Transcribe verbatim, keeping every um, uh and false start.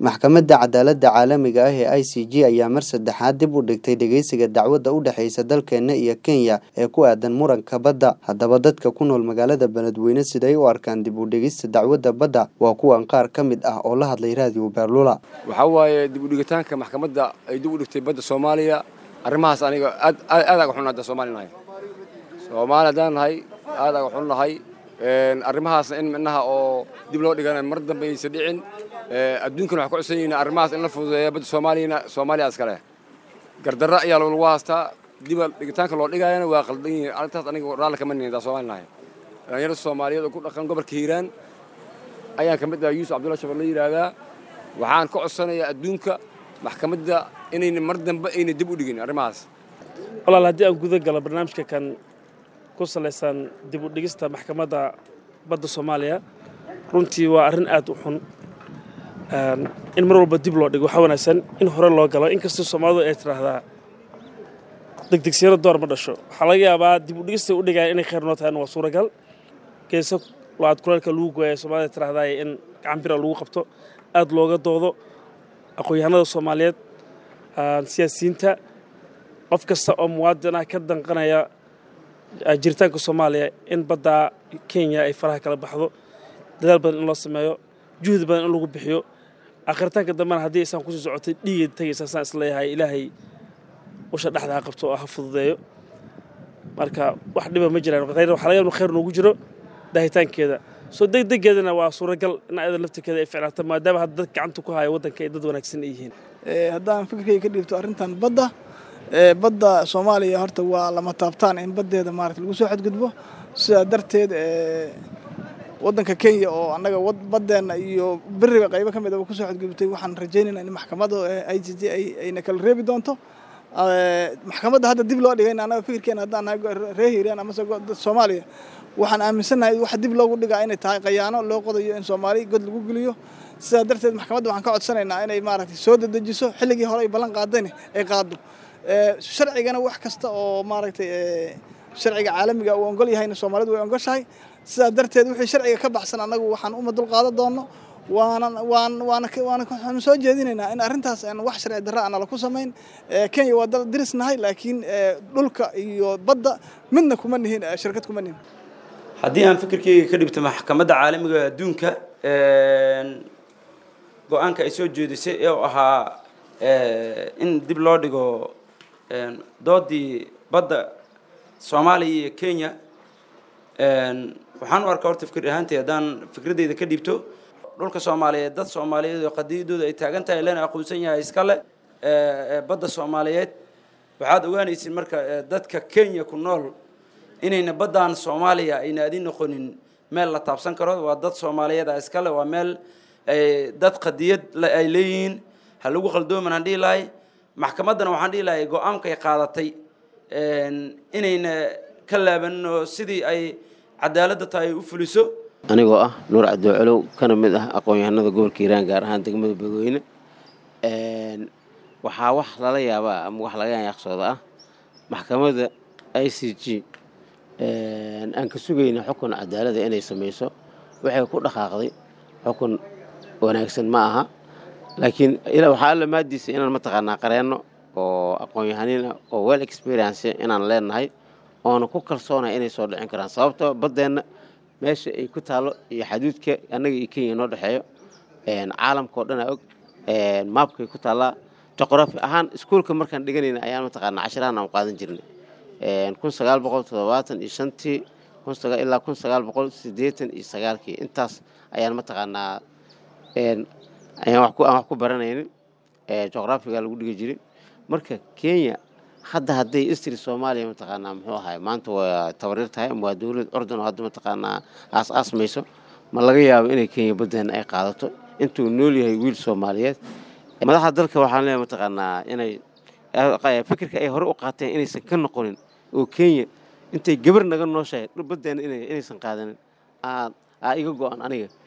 Maxkamadda Cadaaladda Caalamiga ah ee I C J ayaa mar saddexaad dib u dhigtay dhageysiga dacwadda u dhaxaysa dalkeena iyo Kenya ee ku aadan muranka badda. Haddaba dadka ku nool magaalada Beledweyne siday u arkaan dib u dhigista dacwadda badda waa kuwan qaar ka mid ah oo la hadlay raadiyo Beerlula. Waxa waaye dib u dhigitaanka maxkamadda ay dib u dhigtay badda Soomaaliya arrimahaas aniga aad aad uga xunnaada Soomaaliya. Soomaaliya nahay aad uga xunnahay een arrimahaas in minaha oo dib loo dhigana mar dambe ay sadicin adduunkan waxa ku cusayeen arrimahaas in la fududeeyo badda Soomaaliya Soomaaliya askale gardarra ayaa lagu waastaa dib dhigitaanka loo dhigayana waa qaldan yihiin arrintaas aniga raali kama nihin Soomaaliya dhalinyarada Soomaaliyeed oo ku dhaqan gobolka Hiiraan ayaan ka mid ah Yuusuf Cabdulla Shabeelle la yiraahdaa waxaan ka codsanayaa adduunka maxkamadda inay mar dambe ay dib u dhigin arrimahaas walaal haddii aan gudaha galo barnaamijka kan ku saleysan dib u dhigista maxkamadda badda Soomaaliya runtii waa arrin aad u xun in mar walba dib loo dhigo waxa wanaagsan in hore loo galo inkastoo Soomaalidu ay tiraahdaa degdegsiyada door ma dhasho waxa laga yaabaa dib u dhigista u dhigay inay khayr noo tahay waa suuragal geeso laad kulalka lagu gooyay Soomaalida tiraahdaa in gacan bir lagu qabto aad looga doodo aqoonyahanada Soomaaliyeed siyaasiyiinta qof kasta oo muwaadin ah ka danqanaya jiritaanka Soomaaliya in badda Kenya ay faraha kala baxdo dadaal badan in loo sameeyo juhud badan in lagu bixiyo akhirtaanka dambana haddii aysan ku soo socotay dhiig tagaysa saan isleeyahay Ilaahay usha dhaxda qabto oo ha fududeeyo marka wax dhiba ma jiraan khayr waxa laga yaabaa khayr noogu jiro daahitaankeeda soo degdegeedana waa suuragal in ay laftirkeeda ay ficnaato maadaama hadda dad gacanta ku haya wadanka ay dad wanaagsan yihiin ee haddaan fikirkayga ka dhibto arrintan badda ee badda Soomaaliya horta waa lama taabtaan in baddeeda maaragtay lagu soo xadgudbo sida darteed ee wadanka Kenya oo anaga baddeena iyo bariga qaybo ka mid ah ku soo xadgudubtay waxaan rajaynaynaa in maxkamadda I C J ay ayna kala reebi doonto maxkamadda hadda dib loo dhigay anaga fikirkeena haddaan reer Hiiraan ama Soomaaliya waxaan aaminsanahay wax dib loogu dhigaa inay tahay qayaano loo qodayo in Soomaali god lagu geliyo sida darteed maxkamadda waxaan ka codsanaynaa inay maaragtay soo dedejiso xilligii hore ay ballan qaadeen ay qaado ee sharcigana wax kasta oo maaragtay ee sharciga caalamiga uu ogol yahay Soomaalidu way ogoshahay sida darteed wixii sharciga ka baxsan anagu waxaan uma dul qaadan doono waana waan waana waana soo jeedinaynaa in arrintaas aan wax sharci darro aan la ku sameyn ee Kenya waa dal dirisnahay laakiin dhulka iyo badda midna kuma nihin shirkad kuma nihin haddii aan fikirkayga ka dhibto maxkamadda caalamiga adduunka een go'aanka ay soo jeedisay ee ahaa in dib loo dhigo een doodii badda Soomaaliya iyo Kenya een waxaan u arkaa horta fikir ahaantii haddaan fikradeyda ka dhibto dhulka Soomaaliyeed dad Soomaaliyeed oo qadiidooda ay taagan tahay leena aqoonsan yahay iskale ee badda Soomaaliyeed waxaad ogaanaysiin marka dadka Kenya ku nool inayna baddan Soomaaliya ayna adin noqonin meel la taabsan karo waa dad Soomaaliyeed ah iskale waa meel ay dad qadiyad ay leeyihiin hal lagu khaldooman aan dhiilay maxkamaddana waxaan dhiilay go'aanka ay qaadatay een inayna ka laabanno sidii ay cadaaladda tahay u fuliso anigoo ah Nuur Cabdi Calow kana mid ah aqoonyahanada gobolka Hiiraan gaar ahaan degmada Beledweyne een waxa wax lala yaabaa ama wax laga yaaqsooda ah maxkamadda I C J een aan ka sugayna xukun cadaalad inay sameyso waxay ku dhaqaaqday xukun wanaagsan ma aha laakiin ila waxa la maadiisa inaan ma taqaanaa qareeno oo aqoonyahanina oo well experience inaan leenahay oo ku kalsoonaa inay soo dhicin karaan sababtoo badeena meesha ay ku taalo iyo xaduudka anaga iyo Kenya noo dhaxeeyo een caalamka oo dhan og een mapka ku taala juqraafi ahaan iskuulka markaan dhiganayna ayaan ma taqaanaa casharaan aan qaadan jirnay een kun sagaal boqol toddobaatan iyo shan tii ilaa kun sagaal boqol siddeetan iyo sagaal kii intaas ayaan ma taqaanaa een ayaan wax ku aan wax ku baranaynin ee juqraafiga lagu dhigi jiray marka Kenya hadda haday istri Soomaaliya ma taqaanaa muxuu ahay maanta waa tabarir tahay ama waa dawlad ordan oo hadda ma taqaanaa aas aasmayso ma laga yaabo inay Kenya badan ay qaadato intuu nool yahay wiil Soomaaliyeed madaxda dalka waxaan leeyahay ma taqaanaa inay fikirka ay hore u qaateen inaysan ka noqonin oo Kenya intay gabar naga nooshahay badan inay inaysan qaadanin aa iga go'an aniga